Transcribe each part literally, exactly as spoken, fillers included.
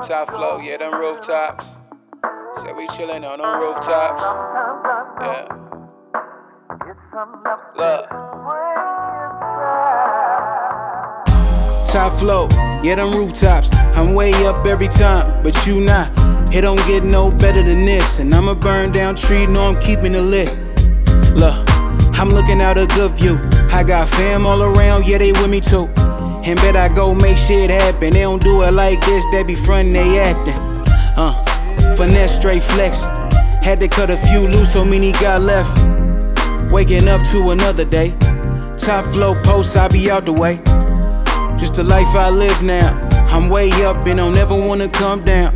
top floor, yeah, them rooftops. Said we chillin' on them rooftops. Yeah. Look. Top floor, yeah, them rooftops. I'm way up every time, but you not. It don't get no better than this. And I'm a burn down tree, know I'm keeping it lit. Look, I'm looking out a good view. I got fam all around, yeah, they with me too. And bet I go make shit happen. They don't do it like this, they be frontin', they actin'. Uh, finesse straight flex. Had to cut a few loose, so many got left. Waking up to another day. Top flow posts, I be out the way. Just the life I live now. I'm way up and don't never wanna come down.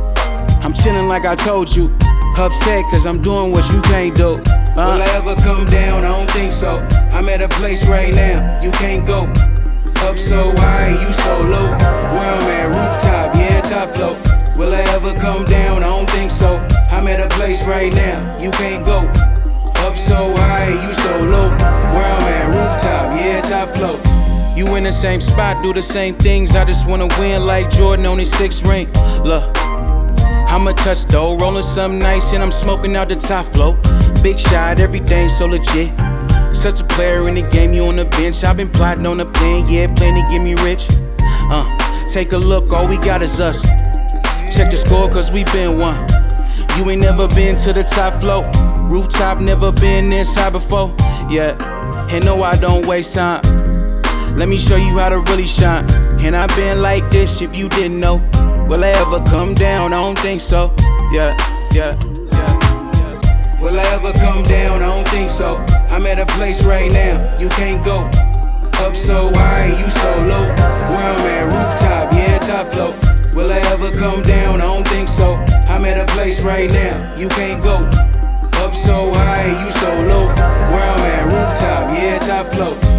I'm chillin' like I told you. Upset cause I'm doing what you can't do. Uh, Will I ever come down? I don't think so. I'm at a place right now, you can't go. Up so high, you so low. Where I'm at, rooftop, yeah, top flow. Will I ever come down? I don't think so. I'm at a place right now, you can't go. Up so high, you so low. Where I'm at, rooftop, yeah, top flow. You in the same spot, do the same things. I just wanna win like Jordan on his sixth ring. Look, I'ma touch dough, rollin' something nice and I'm smoking out the top flow. Big shot, everything so legit. Such a player in the game, you on the bench. I've been plotting on a plan, yeah, plan to get me rich. Uh, take a look, all we got is us. Check the score, cause we been one. You ain't never been to the top floor. Rooftop, never been this high before. Yeah, and no, I don't waste time. Let me show you how to really shine. And I've been like this if you didn't know. Will I ever come down? I don't think so. Yeah, yeah, yeah, yeah. Will I ever come down? I don't think so. I'm at a place right now, you can't go. Up so high, you so low. Where I'm at, rooftop, yeah, top flow. Will I ever come down? I don't think so. I'm at a place right now, you can't go. Up so high, you so low. Where I'm at, rooftop, yeah, top flow.